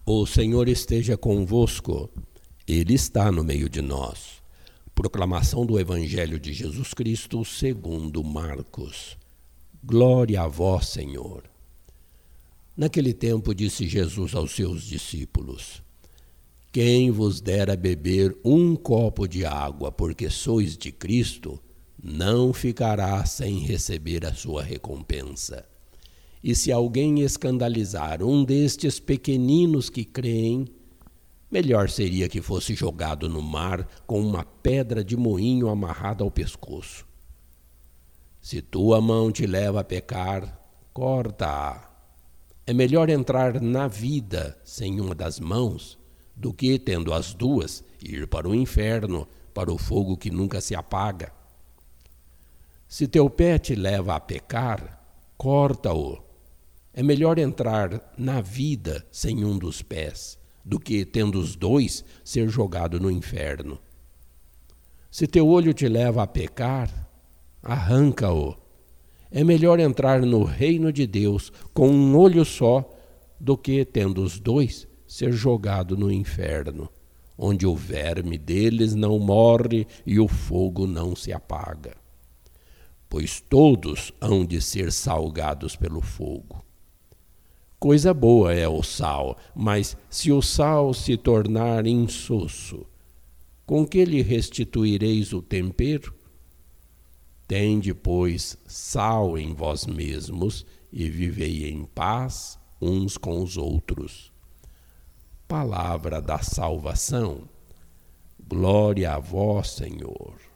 O Senhor esteja convosco, Ele está no meio de nós. Proclamação do Evangelho de Jesus Cristo segundo Marcos. Glória a vós, Senhor. Naquele tempo disse Jesus aos seus discípulos: Quem vos der a beber um copo de água, porque sois de Cristo, não ficará sem receber a sua recompensa. E se alguém escandalizar um destes pequeninos que creem, melhor seria que fosse jogado no mar com uma pedra de moinho amarrada ao pescoço. Se tua mão te leva a pecar, corta-a. É melhor entrar na vida sem uma das mãos do que, tendo as duas, ir para o inferno, para o fogo que nunca se apaga. Se teu pé te leva a pecar, corta-o. É melhor entrar na vida sem um dos pés, do que, tendo os dois, ser jogado no inferno. Se teu olho te leva a pecar, arranca-o. É melhor entrar no reino de Deus com um olho só, do que, tendo os dois, ser jogado no inferno, onde o verme deles não morre e o fogo não se apaga. Pois todos hão de ser salgados pelo fogo. Coisa boa é o sal, mas se o sal se tornar insosso, com que lhe restituireis o tempero? Tende, pois, sal em vós mesmos e vivei em paz uns com os outros. Palavra da salvação. Glória a vós, Senhor.